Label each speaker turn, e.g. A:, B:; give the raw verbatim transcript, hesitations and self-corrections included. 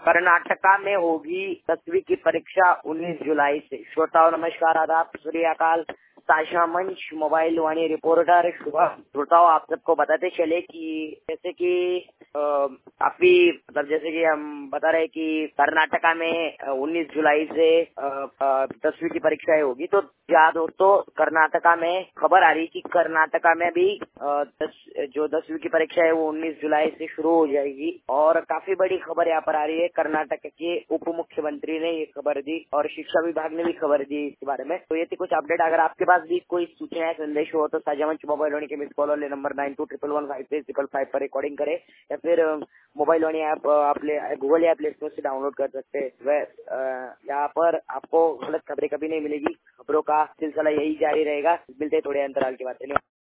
A: कर्नाटका में होगी दसवीं की परीक्षा उन्नीस जुलाई से। श्रोताओं नमस्कार, आदाब, सूर्यकाल, साझा मंच, मोबाइल वाणी रिपोर्टर शुभम। श्रोताओं, आप सबको बताते चले कि जैसे कि काफी मतलब जैसे कि हम बता रहे कि कर्नाटका में उन्नीस जुलाई से दसवीं की परीक्षाएं होगी। तो क्या दोस्तों, कर्नाटका में खबर आ रही कि कर्नाटका में भी दस, जो दसवीं की परीक्षा है वो उन्नीस जुलाई से शुरू हो जाएगी। और काफी बड़ी खबर यहाँ पर आ रही है, कर्नाटक के उप मुख्यमंत्री ने ये खबर दी और शिक्षा विभाग ने भी खबर दी इसके बारे में। तो ये थी कुछ अपडेट। अगर आपके पास भी कोई सूचना संदेश हो तो साझा मंच मोबाइल वाणी के मिस कॉल वाले number nine two triple one five three triple five पर रिकॉर्डिंग करे या फिर मोबाइल वाणी ऐप आप गूगल या प्ले स्टोर से डाउनलोड कर सकते हैं। वह यहाँ पर आपको गलत खबरें कभी नहीं मिलेगी। खबरों का सिलसिला यही जारी रहेगा। मिलते थोड़े अंतराल के बाद।